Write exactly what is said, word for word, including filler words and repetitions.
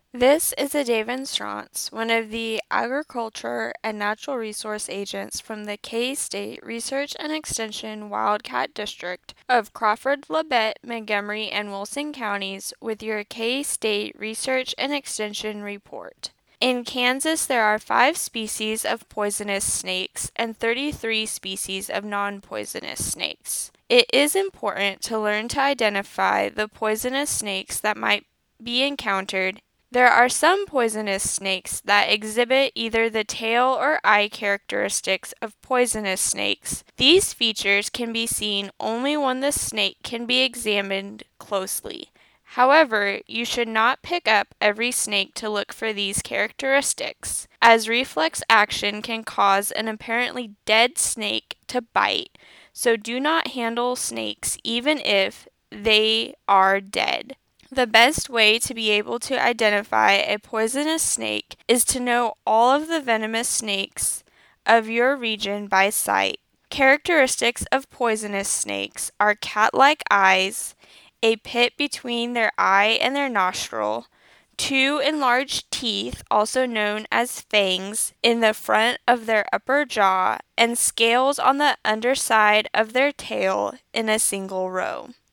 This is a demonstrance, one of the agriculture and natural resource agents from the K-State Research and Extension Wildcat District of Crawford, Labette, Montgomery, and Wilson counties with your K-State Research and Extension report. In Kansas, there are five species of poisonous snakes and thirty-three species of non-poisonous snakes. It is important to learn to identify the poisonous snakes that might be encountered. There are some poisonous snakes that exhibit either the tail or eye characteristics of poisonous snakes. These features can be seen only when the snake can be examined closely. However, you should not pick up every snake to look for these characteristics, as reflex action can cause an apparently dead snake to bite, so do not handle snakes even if they are dead. The best way to be able to identify a poisonous snake is to know all of the venomous snakes of your region by sight. Characteristics of poisonous snakes are cat-like eyes, a pit between their eye and their nostril, two enlarged teeth, also known as fangs, in the front of their upper jaw, and scales on the underside of their tail in a single row.